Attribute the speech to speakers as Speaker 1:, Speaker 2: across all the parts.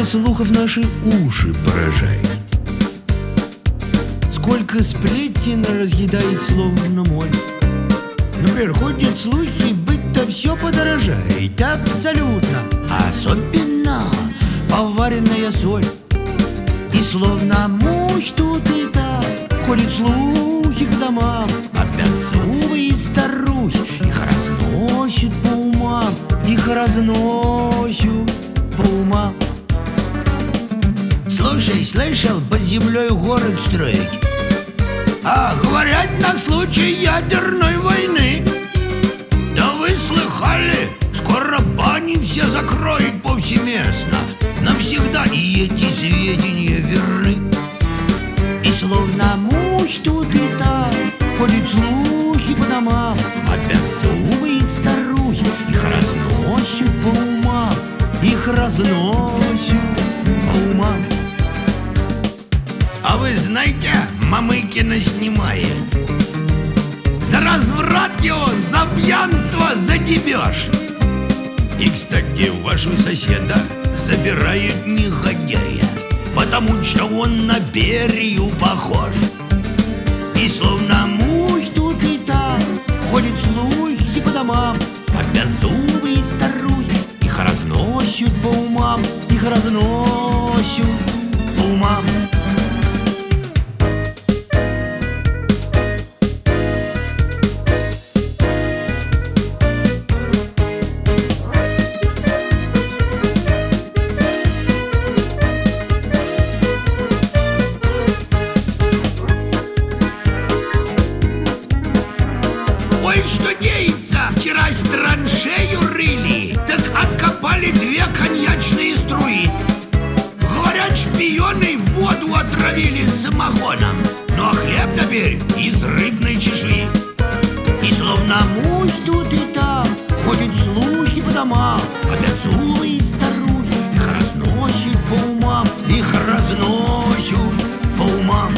Speaker 1: слухов наши уши поражает. Сколько сплетен разъедает словно моль. Например, ходят слухи, быть-то все подорожает. Абсолютно, особенно поваренная соль. И словно муж тут и там ходят слухи в домам. А беззубые старухи их разносят по умам. Их разносят по умам. Слушай, слышал, под землей город строить? А говорят, на случай ядерной войны. Да вы слыхали, скоро бани все закроют повсеместно. Навсегда, и эти сведения верны. И словно муж тут и там ходят слухи по домам. А беззубые старухи их разносят по умам. Их разносят по умам. А вы знаете, Мамыкина снимает за разврат его, за пьянство, за дебеж. И, кстати, вашего соседа забирают негодяя, потому что он на Берию похож. И словно муж тут и там ходят слухи по домам. А беззубые старухи их разносят по умам. Их разносят по умам. Ой, что деется! Вчера траншею рыли, так откопали 2 коньячные струи. Говорят, шпионы воду отравили самогоном. Ну а хлеб теперь из рыбной чешуи. И словно муж тут и там ходят слухи по домам. А беззубые старухи их разносят по умам. Их разносят по умам.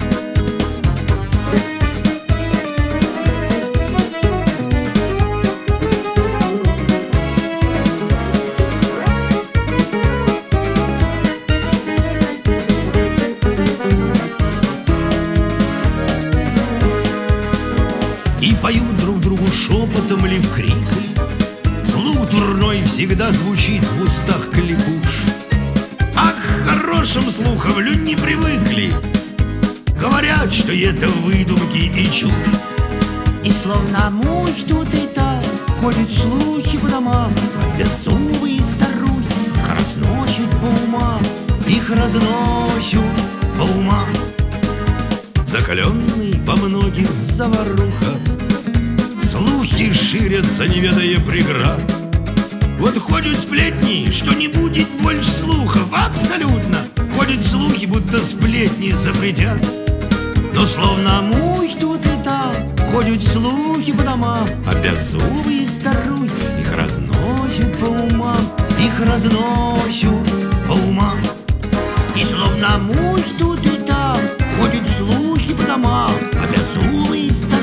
Speaker 1: И поют друг другу шепотом или вкрикли. Слух дурной всегда звучит в устах кликуш. А к хорошим слухам люди не привыкли. Говорят, что это выдумки и чушь. И словно муж тут и там ходят слухи по домам. А беззубые старухи их разносят по умам. Их разносят по умам. Закаленный во многих заварухах, слухи ширятся, не ведая преград. Вот ходят сплетни, что не будет больше слухов. Абсолютно. Ходят слухи, будто сплетни запретят. Но словно муж тут и там ходят слухи по домам. А беззубые старухи их разносят по умам. Их разносят по умам. И словно муж тут и там ходят слухи по домам. А беззубые старухи